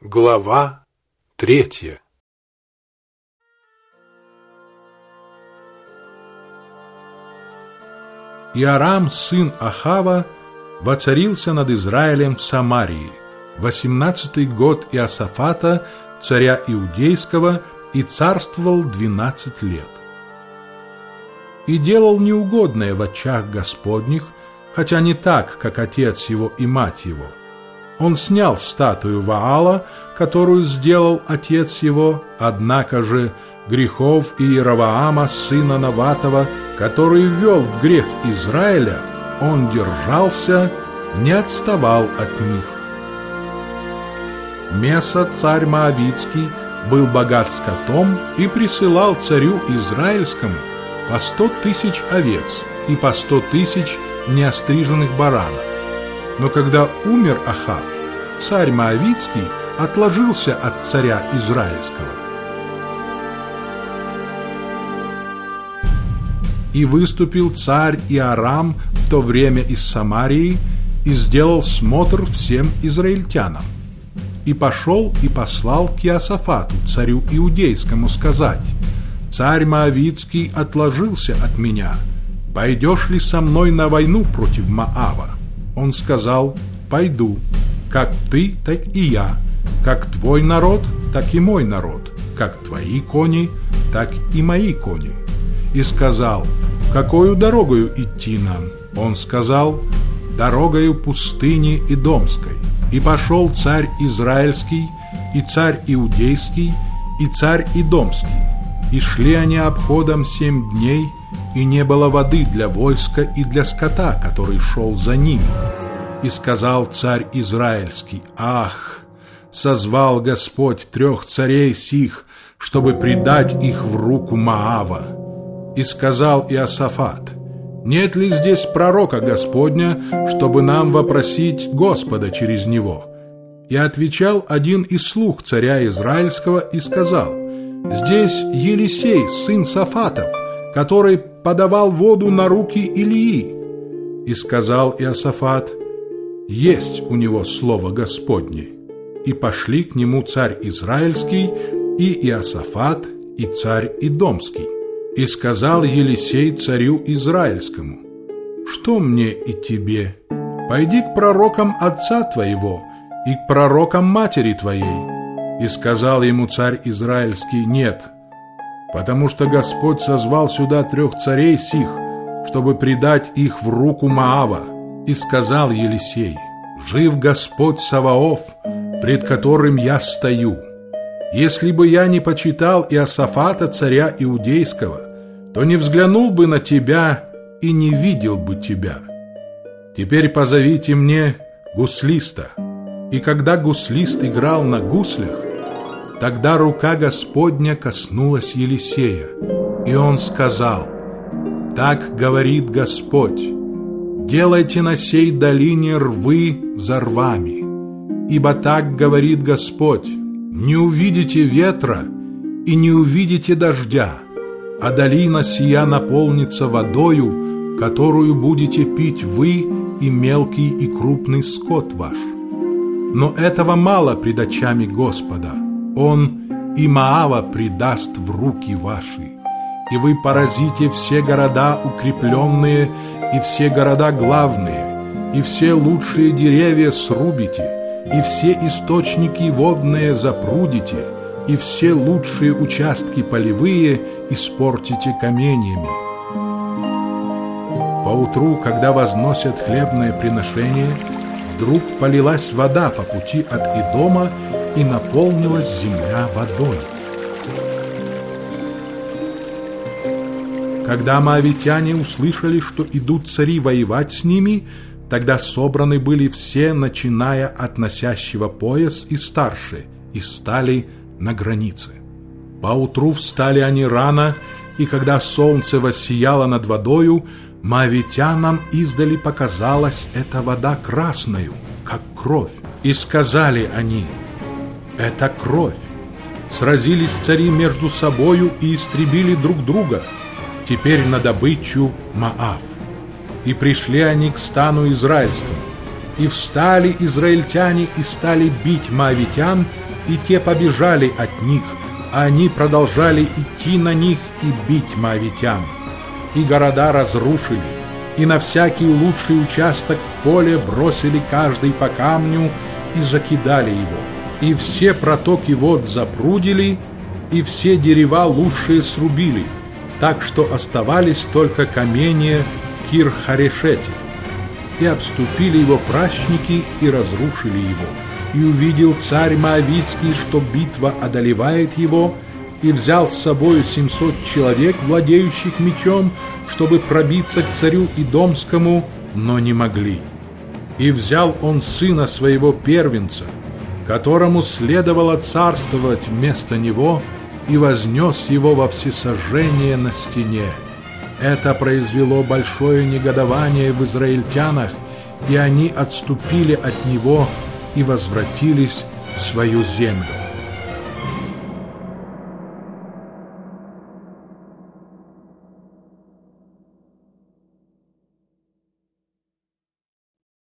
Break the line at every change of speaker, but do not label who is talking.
Глава 3.
Иорам, сын Ахава, воцарился над Израилем в Самарии, 18-й год Иосафата, царя Иудейского, и царствовал 12 лет. И делал неугодное в очах Господних, хотя не так, как отец его и мать его. Он снял статую Ваала, которую сделал отец его, однако же грехов Иеровоама, сына Наватова, который ввел в грех Израиля, он держался, не отставал от них. Меса, царь Моавитский, был богат скотом и присылал царю Израильскому по 100 тысяч овец и по 100 тысяч неостриженных баранов. Но когда умер Ахав, царь Моавитский отложился от царя Израильского. И выступил царь Иорам в то время из Самарии и сделал смотр всем израильтянам. И пошел и послал к Иосафату, царю Иудейскому, сказать: «Царь Моавитский отложился от меня. Пойдешь ли со мной на войну против Моава?» Он сказал: «Пойду, как ты, так и я, как твой народ, так и мой народ, как твои кони, так и мои кони». И сказал: «Какою дорогою идти нам?» Он сказал: «Дорогою пустыни Идомской». И пошел царь Израильский, и царь Иудейский, и царь Идомский. И шли они обходом 7 дней, и не было воды для войска и для скота, который шел за ними. И сказал царь Израильский: «Ах, созвал Господь 3 царей сих, чтобы предать их в руку Моава». И сказал Иосафат: «Нет ли здесь пророка Господня, чтобы нам вопросить Господа через него?» И отвечал один из слуг царя Израильского и сказал: «Здесь Елисей, сын Сафатов, который подавал воду на руки Илии». И сказал Иосафат: «Есть у него слово Господне». И пошли к нему царь Израильский, и Иосафат, и царь Идомский. И сказал Елисей царю Израильскому: «Что мне и тебе? Пойди к пророкам отца твоего и к пророкам матери твоей». И сказал ему царь Израильский: «Нет, потому что Господь созвал сюда 3 царей сих, чтобы предать их в руку Моава». И сказал Елисей: «Жив Господь Саваоф, пред которым я стою. Если бы я не почитал Иосафата, царя Иудейского, то не взглянул бы на тебя и не видел бы тебя. Теперь позовите мне гуслиста». И когда гуслист играл на гуслях, тогда рука Господня коснулась Елисея, и он сказал: «Так говорит Господь: делайте на сей долине рвы за рвами, ибо так говорит Господь: не увидите ветра и не увидите дождя, а долина сия наполнится водою, которую будете пить вы и мелкий и крупный скот ваш. Но этого мало пред очами Господа. Он и Моава предаст в руки ваши, и вы поразите все города укрепленные и все города главные, и все лучшие деревья срубите, и все источники водные запрудите, и все лучшие участки полевые испортите каменьями. Поутру, когда возносят хлебное приношение, вдруг полилась вода по пути от Идома, и наполнилась земля водой. Когда моавитяне услышали, что идут цари воевать с ними, тогда собраны были все, начиная от носящего пояс и старше, и стали на границе. Поутру встали они рано, и когда солнце воссияло над водою, моавитянам издали показалась эта вода красною, как кровь. И сказали они: «Это кровь». Сразились цари между собою и истребили друг друга. Теперь на добычу Моав. И пришли они к стану израильскому. И встали израильтяне и стали бить моавитян, и те побежали от них, а они продолжали идти на них и бить моавитян. И города разрушили, и на всякий лучший участок в поле бросили каждый по камню и закидали его. И все протоки вод запрудили, и все дерева лучшие срубили, так что оставались только каменья в Кир-Харешете. И обступили его пращники и разрушили его. И увидел царь Моавитский, что битва одолевает его, и взял с собою 700 человек, владеющих мечом, чтобы пробиться к царю Идомскому, но не могли. И взял он сына своего первенца, которому следовало царствовать вместо него, и вознес его во всесожжение на стене. Это произвело большое негодование в израильтянах, и они отступили от него и возвратились в свою землю.